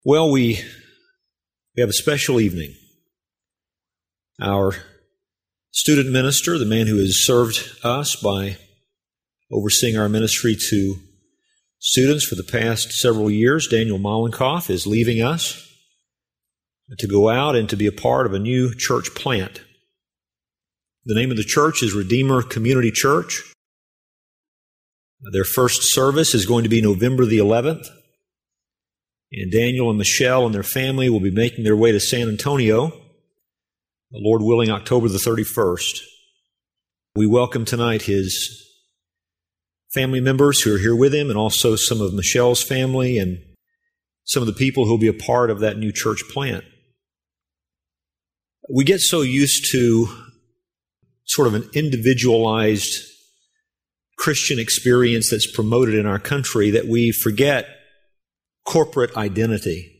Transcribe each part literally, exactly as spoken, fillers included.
Well, we, we have a special evening. Our student minister, the man who has served us by overseeing our ministry to students for the past several years, Daniel Mollenkoff, is leaving us to go out and to be a part of a new church plant. The name of the church is Redeemer Community Church. Their first service is going to be November the eleventh. And Daniel and Michelle and their family will be making their way to San Antonio, the Lord willing, October the thirty-first. We welcome tonight his family members who are here with him, and also some of Michelle's family and some of the people who will be a part of that new church plant. We get so used to sort of an individualized Christian experience that's promoted in our country that we forget corporate identity.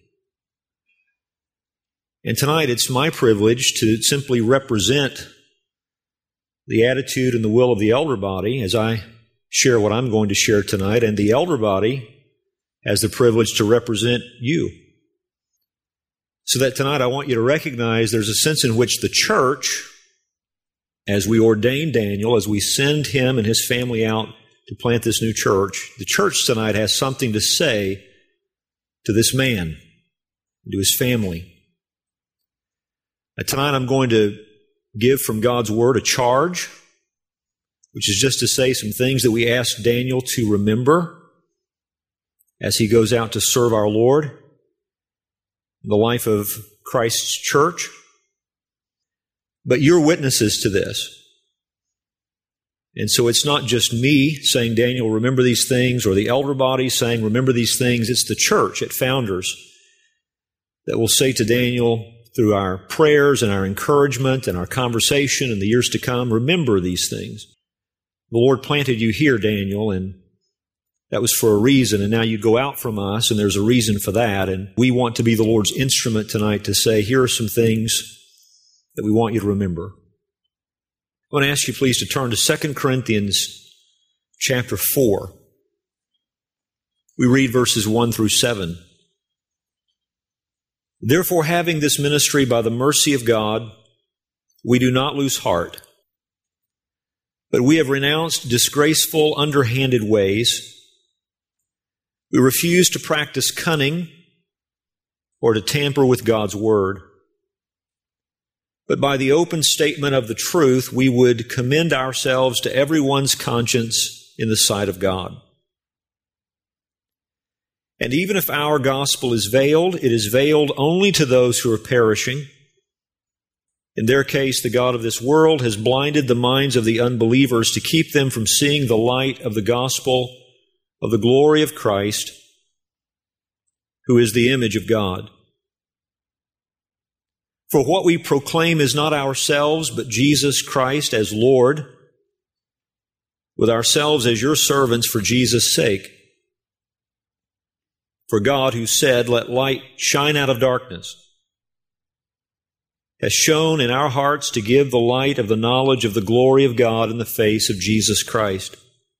And tonight it's my privilege to simply represent the attitude and the will of the elder body as I share what I'm going to share tonight, and the elder body has the privilege to represent you. So that tonight I want you to recognize there's a sense in which the church, as we ordain Daniel, as we send him and his family out to plant this new church, the church tonight has something to say to this man, to his family. Now, tonight I'm going to give from God's Word a charge, which is just to say some things that we ask Daniel to remember as he goes out to serve our Lord in the life of Christ's church. But you're witnesses to this. And so it's not just me saying, Daniel, remember these things, or the elder body saying, remember these things. It's the church at Founders that will say to Daniel, through our prayers and our encouragement and our conversation in the years to come, remember these things. The Lord planted you here, Daniel, and that was for a reason, and now you go out from us, and there's a reason for that, and we want to be the Lord's instrument tonight to say, here are some things that we want you to remember. I want to ask you please to turn to Second Corinthians chapter four. We read verses one through seven. Therefore, having this ministry by the mercy of God, we do not lose heart, but we have renounced disgraceful, underhanded ways. We refuse to practice cunning or to tamper with God's word. But by the open statement of the truth, we would commend ourselves to everyone's conscience in the sight of God. And even if our gospel is veiled, it is veiled only to those who are perishing. In their case, the God of this world has blinded the minds of the unbelievers to keep them from seeing the light of the gospel of the glory of Christ, who is the image of God. For what we proclaim is not ourselves, but Jesus Christ as Lord, with ourselves as your servants for Jesus' sake. For God, who said, let light shine out of darkness, has shone in our hearts to give the light of the knowledge of the glory of God in the face of Jesus Christ.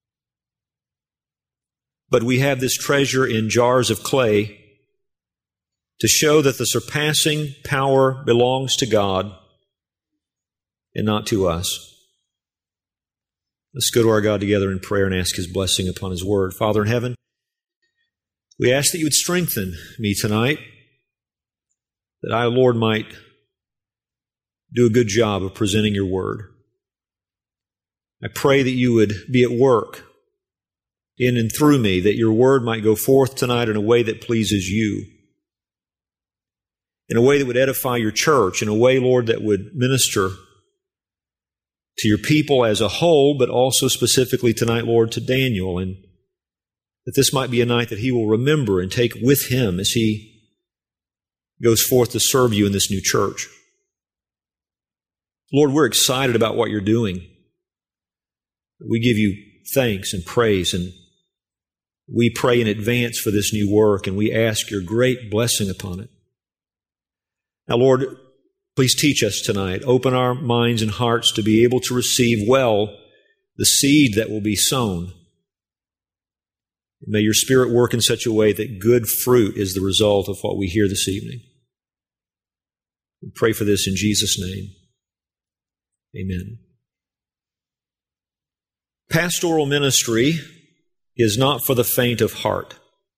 But we have this treasure in jars of clay, to show that the surpassing power belongs to God and not to us. Let's go to our God together in prayer and ask His blessing upon His Word. Father in heaven, we ask that you would strengthen me tonight, that I, Lord, might do a good job of presenting your Word. I pray that you would be at work in and through me, that your Word might go forth tonight in a way that pleases you, in a way that would edify your church, in a way, Lord, that would minister to your people as a whole, but also specifically tonight, Lord, to Daniel, and that this might be a night that he will remember and take with him as he goes forth to serve you in this new church. Lord, we're excited about what you're doing. We give you thanks and praise, and we pray in advance for this new work, and we ask your great blessing upon it. Now, Lord, please teach us tonight. Open our minds and hearts to be able to receive well the seed that will be sown. May your Spirit work in such a way that good fruit is the result of what we hear this evening. We pray for this in Jesus' name. Amen. Pastoral ministry is not for the faint of heart.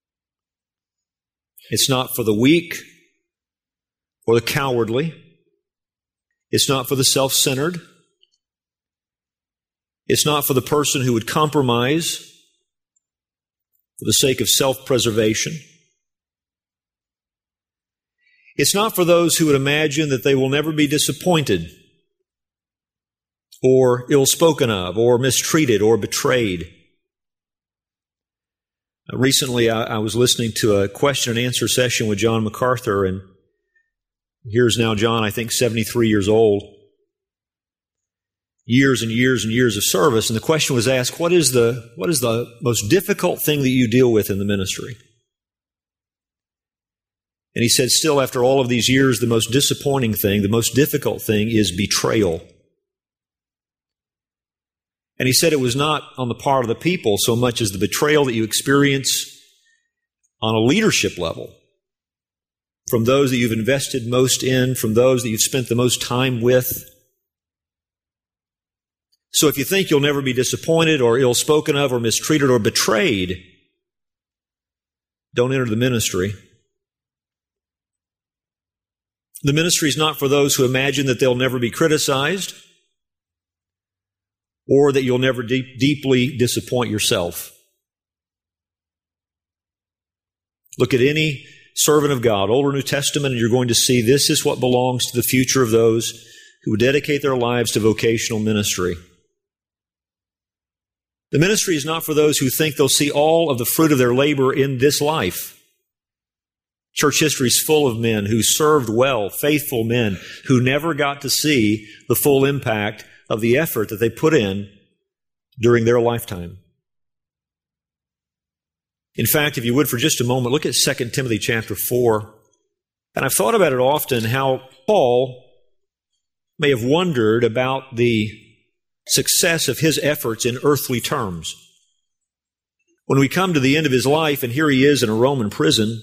It's not for the weak or the cowardly. It's not for the self-centered. It's not for the person who would compromise for the sake of self-preservation. It's not for those who would imagine that they will never be disappointed or ill-spoken of or mistreated or betrayed. Recently, I, I was listening to a question and answer session with John MacArthur, and here's now John, I think, seventy-three years old. Years and years and years of service, and the question was asked, what is the what is the most difficult thing that you deal with in the ministry? And he said, still after all of these years, the most disappointing thing, the most difficult thing is betrayal. And he said it was not on the part of the people so much as the betrayal that you experience on a leadership level, from those that you've invested most in, from those that you've spent the most time with. So if you think you'll never be disappointed or ill-spoken of or mistreated or betrayed, don't enter the ministry. The ministry is not for those who imagine that they'll never be criticized or that you'll never deep, deeply disappoint yourself. Look at any servant of God, Old or New Testament, and you're going to see this is what belongs to the future of those who dedicate their lives to vocational ministry. The ministry is not for those who think they'll see all of the fruit of their labor in this life. Church history is full of men who served well, faithful men who never got to see the full impact of the effort that they put in during their lifetime. In fact, if you would for just a moment, look at Second Timothy chapter four. And I've thought about it often, how Paul may have wondered about the success of his efforts in earthly terms. When we come to the end of his life, and here he is in a Roman prison,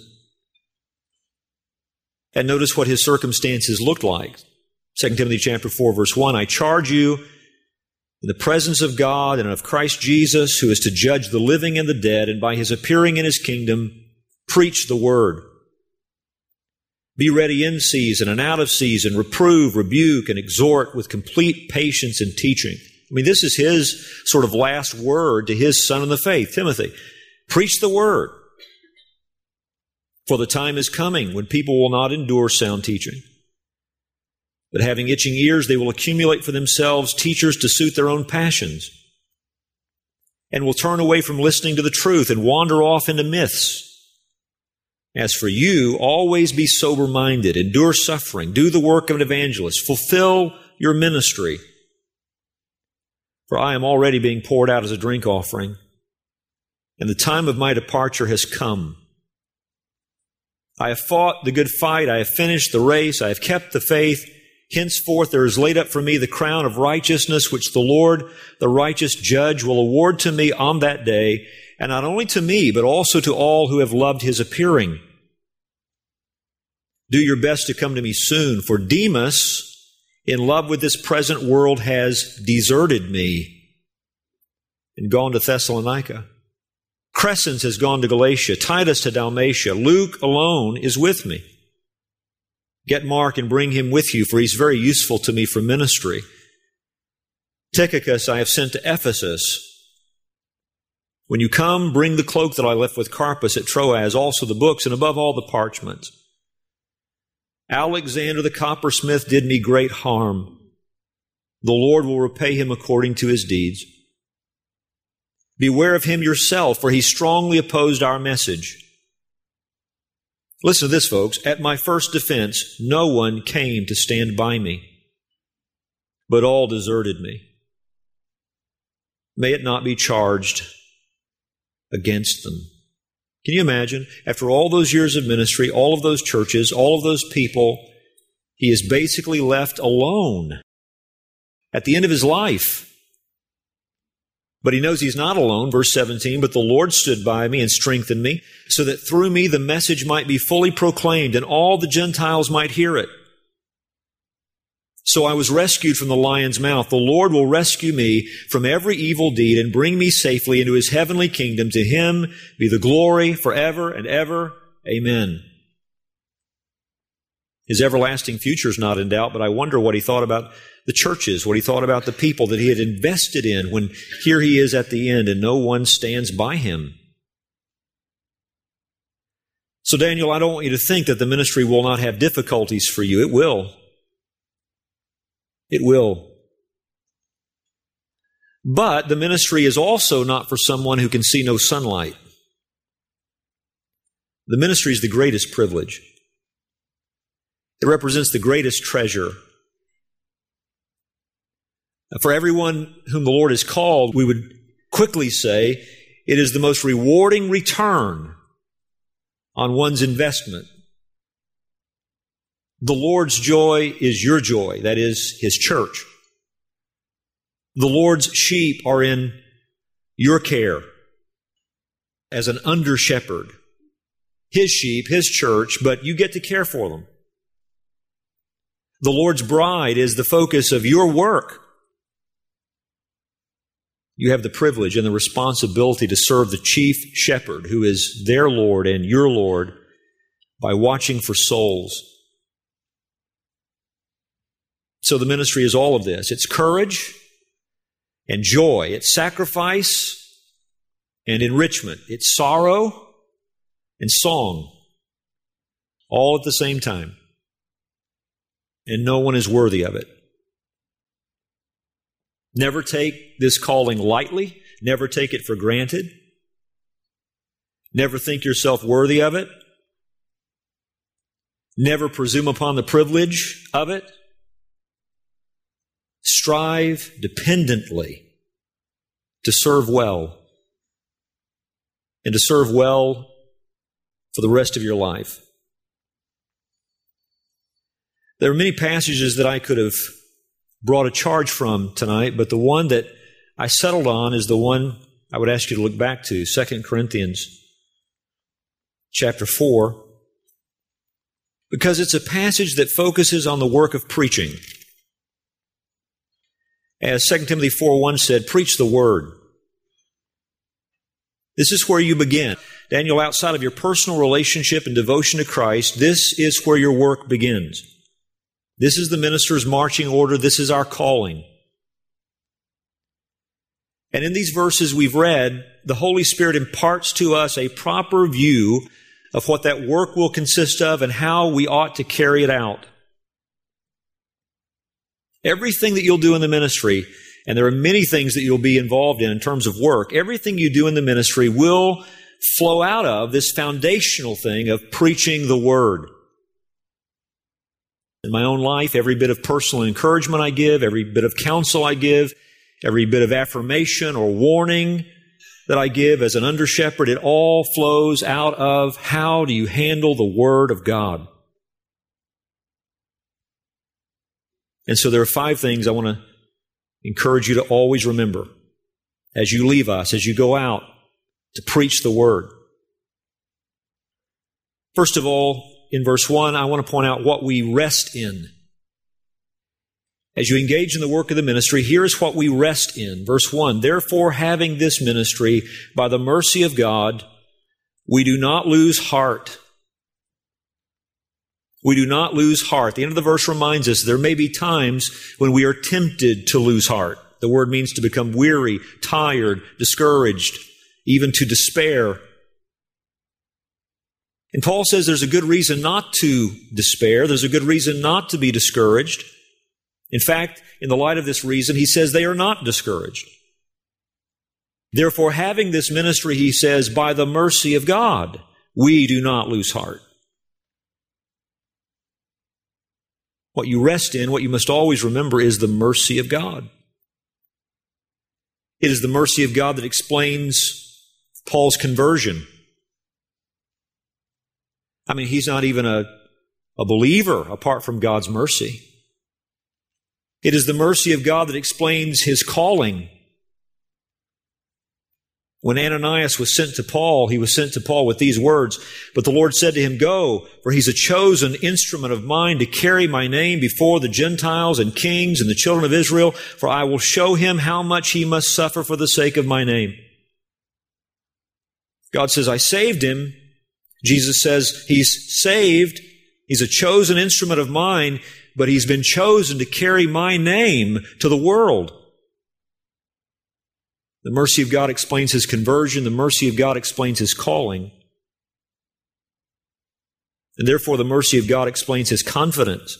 and notice what his circumstances looked like. Second Timothy chapter four, verse one, I charge you in the presence of God and of Christ Jesus, who is to judge the living and the dead, and by his appearing in his kingdom, preach the word. Be ready in season and out of season, reprove, rebuke, and exhort with complete patience and teaching. I mean, this is his sort of last word to his son in the faith, Timothy. Preach the word. For the time is coming when people will not endure sound teaching, but having itching ears, they will accumulate for themselves teachers to suit their own passions, and will turn away from listening to the truth and wander off into myths. As for you, always be sober-minded, endure suffering, do the work of an evangelist, fulfill your ministry. For I am already being poured out as a drink offering, and the time of my departure has come. I have fought the good fight, I have finished the race, I have kept the faith. Henceforth there is laid up for me the crown of righteousness, which the Lord, the righteous judge, will award to me on that day, and not only to me, but also to all who have loved his appearing. Do your best to come to me soon, for Demas, in love with this present world, has deserted me and gone to Thessalonica. Crescens has gone to Galatia, Titus to Dalmatia. Luke alone is with me. Get Mark and bring him with you, for he's very useful to me for ministry. Tychicus I have sent to Ephesus. When you come, bring the cloak that I left with Carpus at Troas, also the books, and above all the parchments. Alexander the coppersmith did me great harm. The Lord will repay him according to his deeds. Beware of him yourself, for he strongly opposed our message. Listen to this, folks. At my first defense, no one came to stand by me, but all deserted me. May it not be charged against them. Can you imagine? After all those years of ministry, all of those churches, all of those people, he is basically left alone at the end of his life. But he knows he's not alone, verse seventeen, but the Lord stood by me and strengthened me, so that through me the message might be fully proclaimed and all the Gentiles might hear it. So I was rescued from the lion's mouth. The Lord will rescue me from every evil deed and bring me safely into his heavenly kingdom. To him be the glory forever and ever. Amen. His everlasting future is not in doubt, but I wonder what he thought about the churches, what he thought about the people that he had invested in when here he is at the end and no one stands by him. So Daniel, I don't want you to think that the ministry will not have difficulties for you. It will. It will. But the ministry is also not for someone who can see no sunlight. The ministry is the greatest privilege. It represents the greatest treasure. For everyone whom the Lord has called, we would quickly say it is the most rewarding return on one's investment. The Lord's joy is your joy, that is, his church. The Lord's sheep are in your care as an under-shepherd. His sheep, his church, but you get to care for them. The Lord's bride is the focus of your work. You have the privilege and the responsibility to serve the chief shepherd, who is their Lord and your Lord, by watching for souls. So the ministry is all of this. It's courage and joy. It's sacrifice and enrichment. It's sorrow and song, all at the same time. And no one is worthy of it. Never take this calling lightly. Never take it for granted. Never think yourself worthy of it. Never presume upon the privilege of it. Strive dependently to serve well, and to serve well for the rest of your life. There are many passages that I could have brought a charge from tonight, but the one that I settled on is the one I would ask you to look back to, Second Corinthians chapter four, because it's a passage that focuses on the work of preaching. As Second Timothy four one said, preach the word. This is where you begin. Daniel, outside of your personal relationship and devotion to Christ, this is where your work begins. This is the minister's marching order. This is our calling. And in these verses we've read, the Holy Spirit imparts to us a proper view of what that work will consist of and how we ought to carry it out. Everything that you'll do in the ministry, and there are many things that you'll be involved in in terms of work, everything you do in the ministry will flow out of this foundational thing of preaching the Word. In my own life, every bit of personal encouragement I give, every bit of counsel I give, every bit of affirmation or warning that I give as an under-shepherd, it all flows out of how do you handle the Word of God. And so there are five things I want to encourage you to always remember as you leave us, as you go out to preach the Word. First of all, in verse one, I want to point out what we rest in. As you engage in the work of the ministry, here is what we rest in. Verse one, therefore, having this ministry, by the mercy of God, we do not lose heart. We do not lose heart. The end of the verse reminds us there may be times when we are tempted to lose heart. The word means to become weary, tired, discouraged, even to despair. And Paul says there's a good reason not to despair. There's a good reason not to be discouraged. In fact, in the light of this reason, he says they are not discouraged. Therefore, having this ministry, he says, by the mercy of God, we do not lose heart. What you rest in, what you must always remember, is the mercy of God. It is the mercy of God that explains Paul's conversion. I mean, he's not even a, a believer apart from God's mercy. It is the mercy of God that explains his calling. When Ananias was sent to Paul, he was sent to Paul with these words, "But the Lord said to him, Go, for he's a chosen instrument of mine to carry my name before the Gentiles and kings and the children of Israel, for I will show him how much he must suffer for the sake of my name." God says, I saved him. Jesus says he's saved. He's a chosen instrument of mine, but he's been chosen to carry my name to the world. The mercy of God explains his conversion. The mercy of God explains his calling. And therefore, the mercy of God explains his confidence.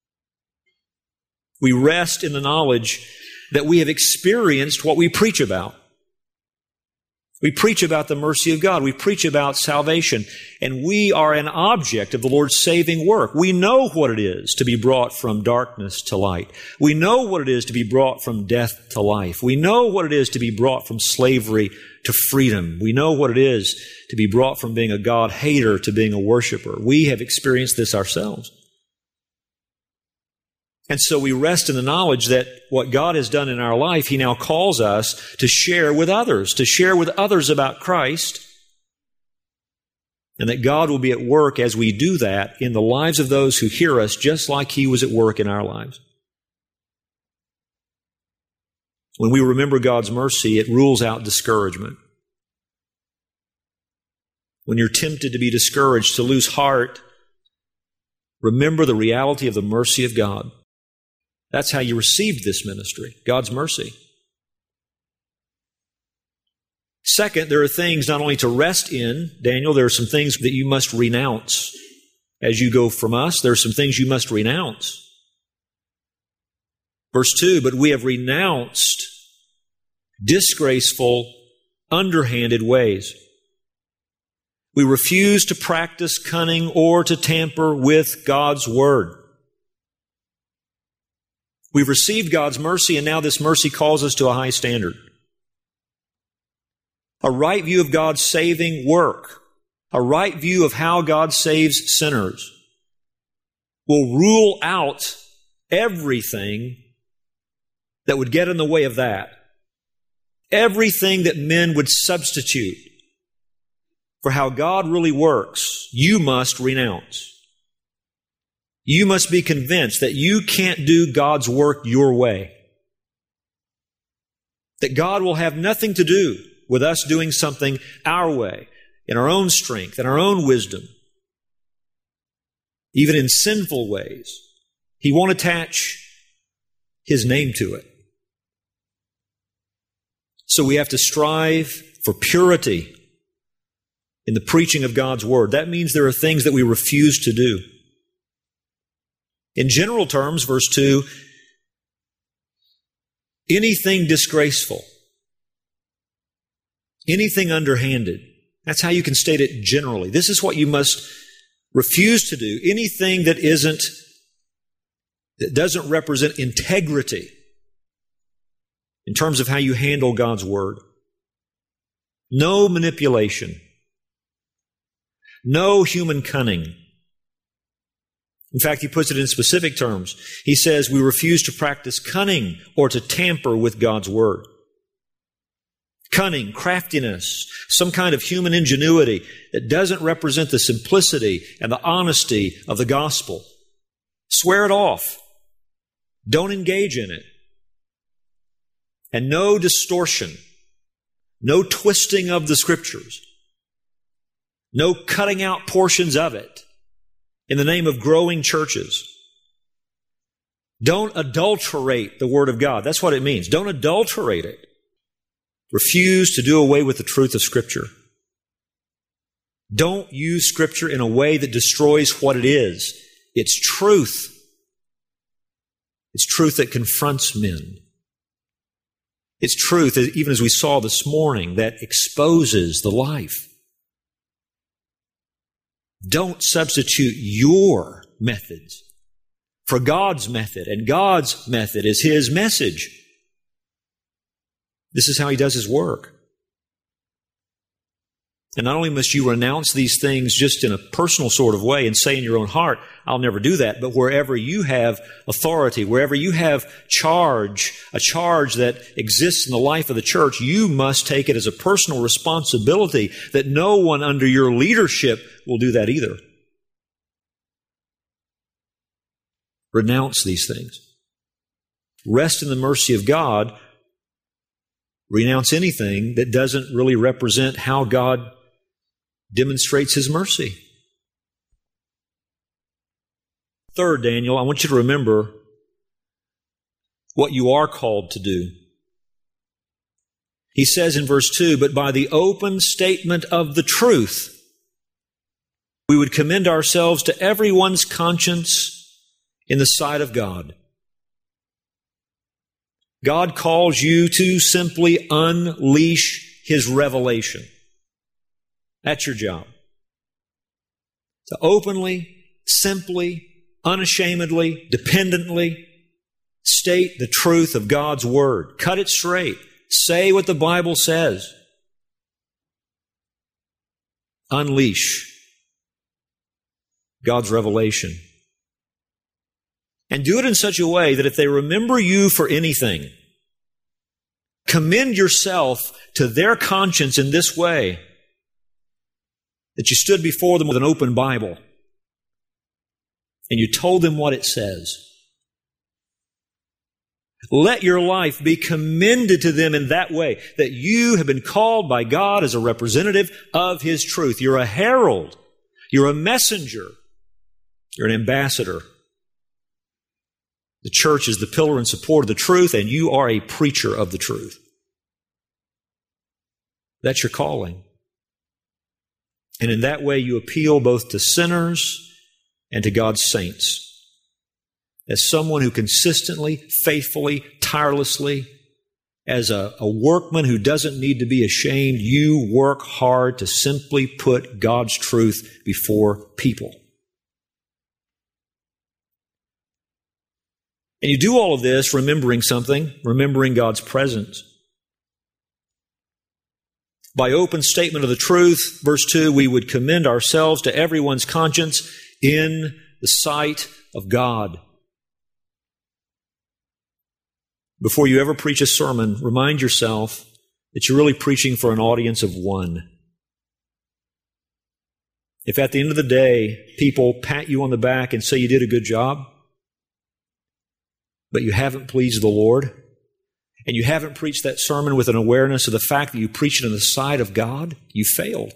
We rest in the knowledge that we have experienced what we preach about. We preach about the mercy of God. We preach about salvation. And we are an object of the Lord's saving work. We know what it is to be brought from darkness to light. We know what it is to be brought from death to life. We know what it is to be brought from slavery to freedom. We know what it is to be brought from being a God hater to being a worshiper. We have experienced this ourselves. And so we rest in the knowledge that what God has done in our life, He now calls us to share with others, to share with others about Christ, and that God will be at work as we do that in the lives of those who hear us, just like He was at work in our lives. When we remember God's mercy, it rules out discouragement. When you're tempted to be discouraged, to lose heart, remember the reality of the mercy of God. That's how you received this ministry, God's mercy. Second, there are things not only to rest in, Daniel, there are some things that you must renounce. As you go from us, there are some things you must renounce. Verse two, but we have renounced disgraceful, underhanded ways. We refuse to practice cunning or to tamper with God's word. We've received God's mercy, and now this mercy calls us to a high standard. A right view of God's saving work, a right view of how God saves sinners, will rule out everything that would get in the way of that. Everything that men would substitute for how God really works, you must renounce. You must be convinced that you can't do God's work your way. That God will have nothing to do with us doing something our way, in our own strength, in our own wisdom, even in sinful ways. He won't attach His name to it. So we have to strive for purity in the preaching of God's Word. That means there are things that we refuse to do. In general terms, verse two, anything disgraceful, anything underhanded, that's how you can state it generally. This is what you must refuse to do. Anything that isn't, that doesn't represent integrity in terms of how you handle God's Word. No manipulation. No human cunning. In fact, he puts it in specific terms. He says we refuse to practice cunning or to tamper with God's Word. Cunning, craftiness, some kind of human ingenuity that doesn't represent the simplicity and the honesty of the gospel. Swear it off. Don't engage in it. And no distortion, no twisting of the Scriptures, no cutting out portions of it in the name of growing churches. Don't adulterate the Word of God. That's what it means. Don't adulterate it. Refuse to do away with the truth of Scripture. Don't use Scripture in a way that destroys what it is. It's truth. It's truth that confronts men. It's truth, even as we saw this morning, that exposes the life. Don't substitute your methods for God's method, and God's method is His message. This is how He does His work. And not only must you renounce these things just in a personal sort of way and say in your own heart, I'll never do that, but wherever you have authority, wherever you have charge, a charge that exists in the life of the church, you must take it as a personal responsibility that no one under your leadership will do that either. Renounce these things. Rest in the mercy of God. Renounce anything that doesn't really represent how God demonstrates His mercy. Third, Daniel, I want you to remember what you are called to do. He says in verse two, but by the open statement of the truth, we would commend ourselves to everyone's conscience in the sight of God. God calls you to simply unleash His revelation. That's your job. To openly, simply, unashamedly, dependently state the truth of God's Word. Cut it straight. Say what the Bible says. Unleash God's revelation. And do it in such a way that if they remember you for anything, commend yourself to their conscience in this way, that you stood before them with an open Bible and you told them what it says. Let your life be commended to them in that way, that you have been called by God as a representative of His truth. You're a herald. You're a messenger. You're an ambassador. The church is the pillar and support of the truth, and you are a preacher of the truth. That's your calling. And in that way, you appeal both to sinners and to God's saints. As someone who consistently, faithfully, tirelessly, as a, a workman who doesn't need to be ashamed, you work hard to simply put God's truth before people. And you do all of this remembering something, remembering God's presence. By open statement of the truth, verse two, we would commend ourselves to everyone's conscience in the sight of God. Before you ever preach a sermon, remind yourself that you're really preaching for an audience of one. If at the end of the day, people pat you on the back and say you did a good job, but you haven't pleased the Lord, and you haven't preached that sermon with an awareness of the fact that you preached it in the sight of God, you failed.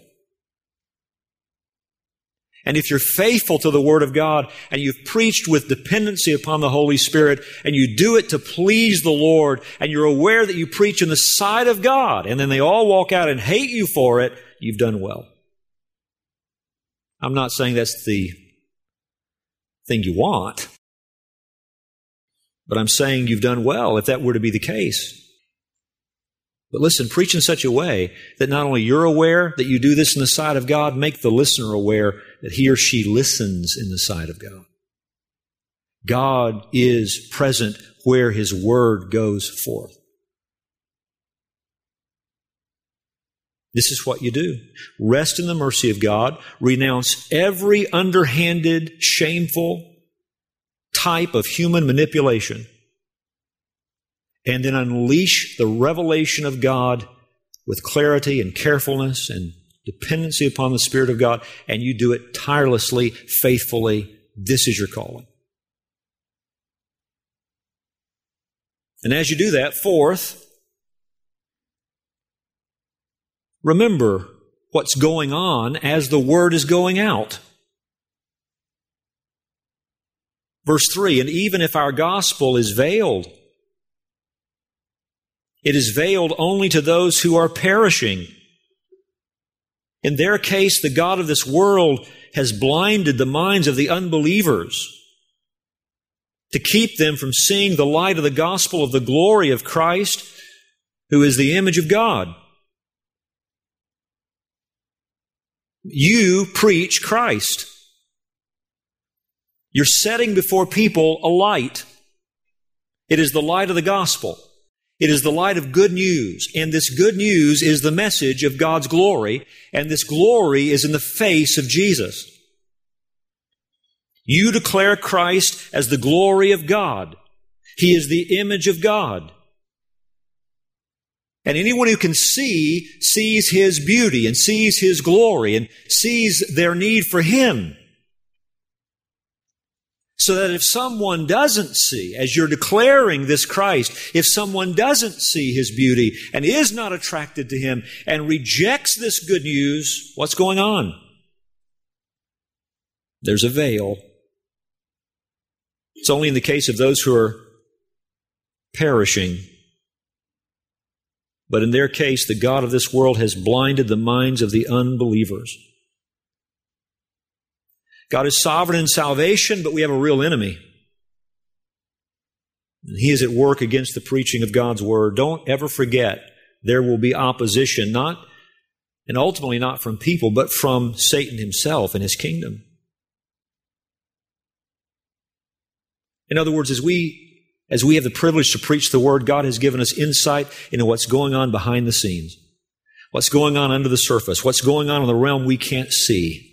And if you're faithful to the Word of God and you've preached with dependency upon the Holy Spirit and you do it to please the Lord and you're aware that you preach in the sight of God and then they all walk out and hate you for it, you've done well. I'm not saying that's the thing you want, but I'm saying you've done well if that were to be the case. But listen, preach in such a way that not only you're aware that you do this in the sight of God, make the listener aware that he or she listens in the sight of God. God is present where His Word goes forth. This is what you do. Rest in the mercy of God. Renounce every underhanded, shameful type of human manipulation. And then unleash the revelation of God with clarity and carefulness and dependency upon the Spirit of God. And you do it tirelessly, faithfully. This is your calling. And as you do that, fourth, remember what's going on as the Word is going out. Verse three, and even if our gospel is veiled, it is veiled only to those who are perishing. In their case, the God of this world has blinded the minds of the unbelievers to keep them from seeing the light of the gospel of the glory of Christ, who is the image of God. You preach Christ. You're setting before people a light. It is the light of the gospel. It is the light of good news, and this good news is the message of God's glory, and this glory is in the face of Jesus. You declare Christ as the glory of God. He is the image of God. And anyone who can see, sees His beauty and sees His glory and sees their need for Him. So that if someone doesn't see, as you're declaring this Christ, if someone doesn't see His beauty and is not attracted to Him and rejects this good news, what's going on? There's a veil. It's only in the case of those who are perishing. But in their case, the God of this world has blinded the minds of the unbelievers. God is sovereign in salvation, but we have a real enemy. And he is at work against the preaching of God's Word. Don't ever forget there will be opposition, not, and ultimately not from people, but from Satan himself and his kingdom. In other words, as we As we have the privilege to preach the Word, God has given us insight into what's going on behind the scenes, what's going on under the surface, what's going on in the realm we can't see.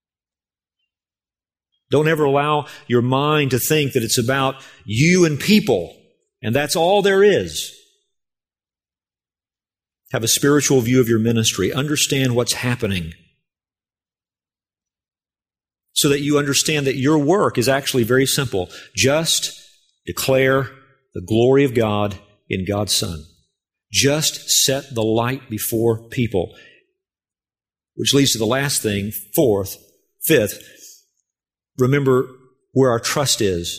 Don't ever allow your mind to think that it's about you and people, and that's all there is. Have a spiritual view of your ministry. Understand what's happening, so that you understand that your work is actually very simple. Just declare the glory of God in God's Son. Just set the light before people. Which leads to the last thing, fourth, fifth, remember where our trust is.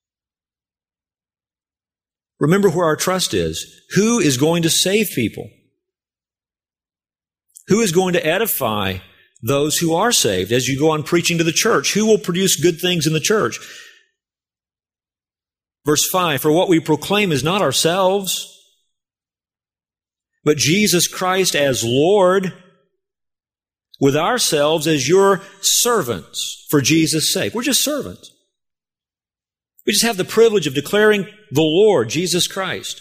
Remember where our trust is. Who is going to save people? Who is going to edify those who are saved as you go on preaching to the church? Who will produce good things in the church? Verse five, for what we proclaim is not ourselves, but Jesus Christ as Lord, with ourselves as your servants for Jesus' sake. We're just servants. We just have the privilege of declaring the Lord, Jesus Christ.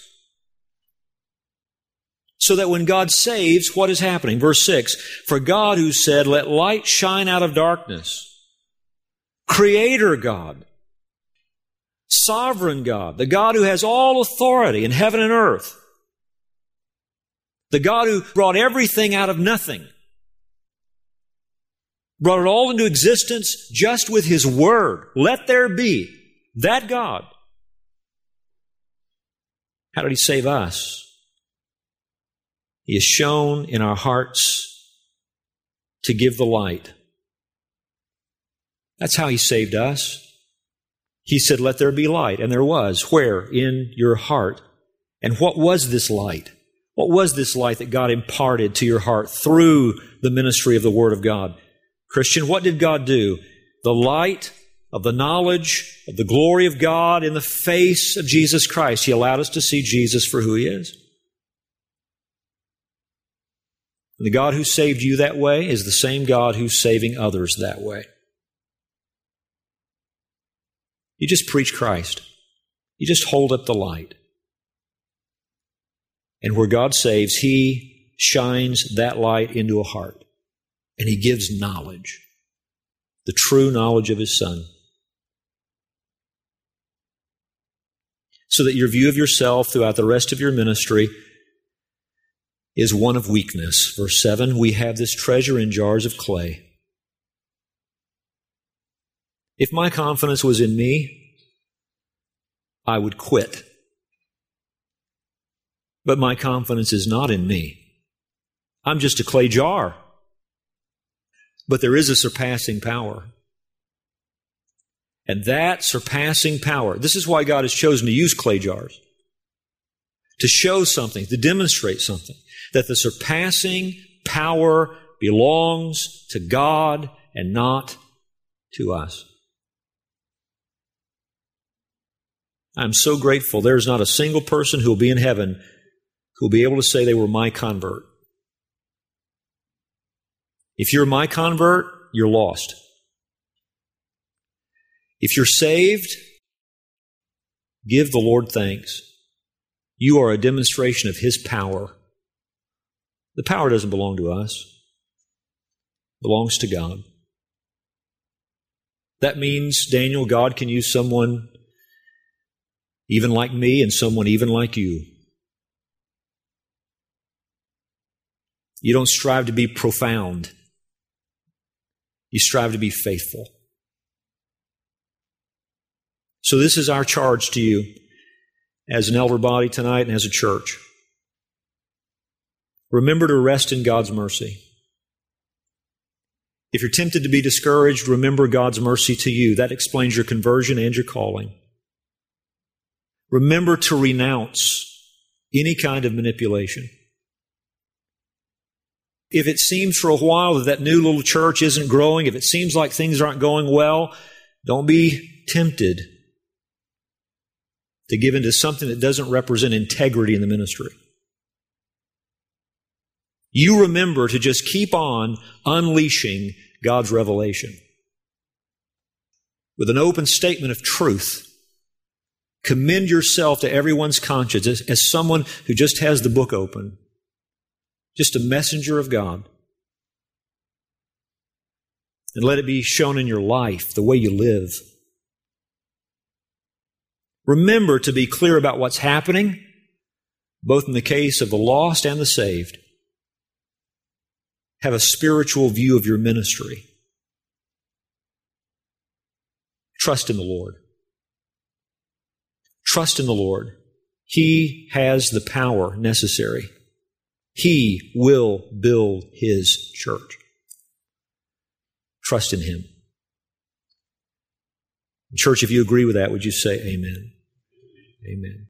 So that when God saves, what is happening? Verse six, for God who said, let light shine out of darkness, Creator God, Sovereign God, the God who has all authority in heaven and earth, the God who brought everything out of nothing, brought it all into existence just with His Word. Let there be. That God. How did He save us? He has shown in our hearts to give the light. That's how He saved us. He said, let there be light. And there was. Where? In your heart. And what was this light? What was this light that God imparted to your heart through the ministry of the Word of God? Christian, what did God do? The light of the knowledge of the glory of God in the face of Jesus Christ. He allowed us to see Jesus for who He is. And the God who saved you that way is the same God who's saving others that way. You just preach Christ. You just hold up the light. And where God saves, He shines that light into a heart. And He gives knowledge, the true knowledge of His Son. So that your view of yourself throughout the rest of your ministry is one of weakness. Verse seven, we have this treasure in jars of clay. If my confidence was in me, I would quit. But my confidence is not in me. I'm just a clay jar. But there is a surpassing power. And that surpassing power, this is why God has chosen to use clay jars. To show something, to demonstrate something. That the surpassing power belongs to God and not to us. I'm so grateful there's not a single person who will be in heaven who will be able to say they were my convert. If you're my convert, you're lost. If you're saved, give the Lord thanks. You are a demonstration of His power. The power doesn't belong to us. It belongs to God. That means, Daniel, God can use someone even like me and someone even like you. You don't strive to be profound. You strive to be faithful. So this is our charge to you as an elder body tonight and as a church. Remember to rest in God's mercy. If you're tempted to be discouraged, remember God's mercy to you. That explains your conversion and your calling. Remember to renounce any kind of manipulation. If it seems for a while that that new little church isn't growing, if it seems like things aren't going well, don't be tempted to give into something that doesn't represent integrity in the ministry. You remember to just keep on unleashing God's revelation with an open statement of truth. Commend yourself to everyone's conscience as, as someone who just has the book open, just a messenger of God. And let it be shown in your life, the way you live. Remember to be clear about what's happening, both in the case of the lost and the saved. Have a spiritual view of your ministry. Trust in the Lord. Trust in the Lord. He has the power necessary. He will build His church. Trust in Him. Church, if you agree with that, would you say amen? Amen.